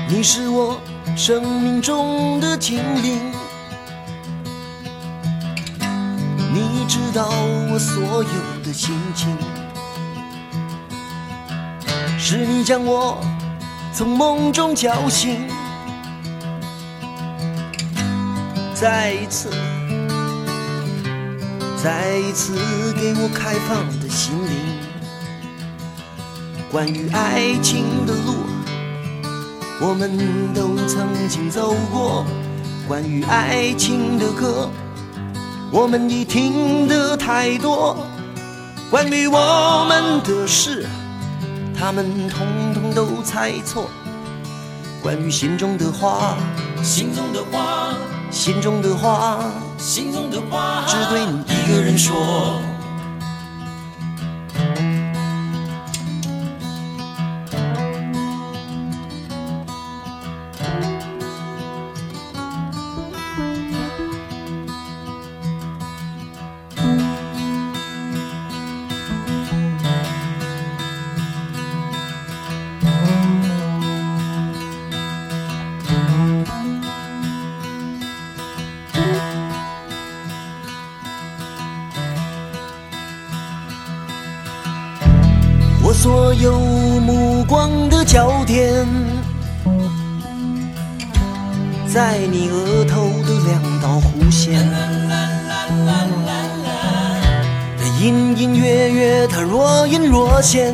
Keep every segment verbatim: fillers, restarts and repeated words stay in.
你是我生命中的精灵，你知道我所有的心情，是你将我从梦中叫醒，再一次再一次给我开放的心灵。关于爱情的路我们都曾经走过，关于爱情的歌我们已听得太多，关于我们的事他们统统都猜错，关于心中的话心中的话心中的话心中的话只对你一个人说。我所有目光的焦点在你额头的两道弧线，它隐隐约约，它若隐若现，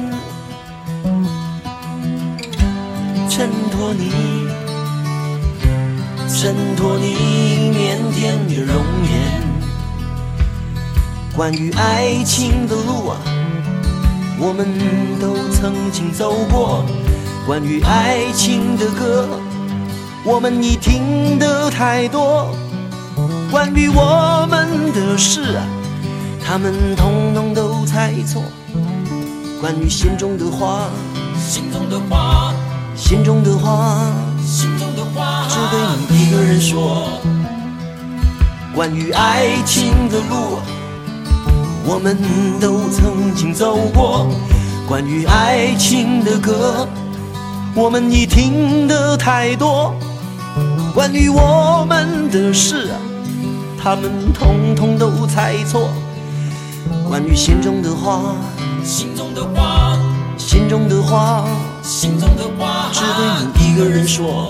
衬托你衬托你腼腆的容颜。关于爱情的路啊我们都曾经走过，关于爱情的歌我们已听得太多，关于我们的事啊他们统统都猜错，关于心中的话心中的话心中的话心中的话只对你一个人说。关于爱情的路我们都曾经走过，关于爱情的歌我们已听得太多，关于我们的事啊他们统统都猜错，关于心中的话心中的话心中的话心中的话只对你一个人说。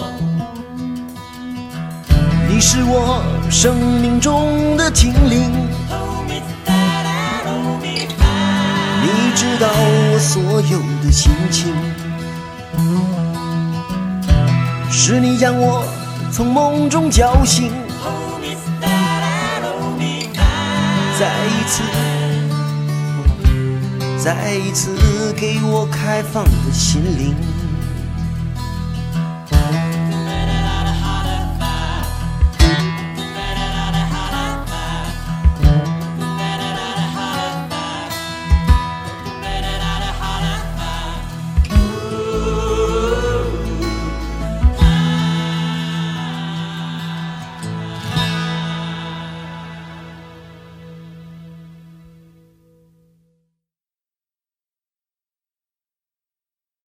你是我生命中的精灵，你知道我所有的心情，是你将我从梦中叫醒，再一次再一次给我开放的心灵。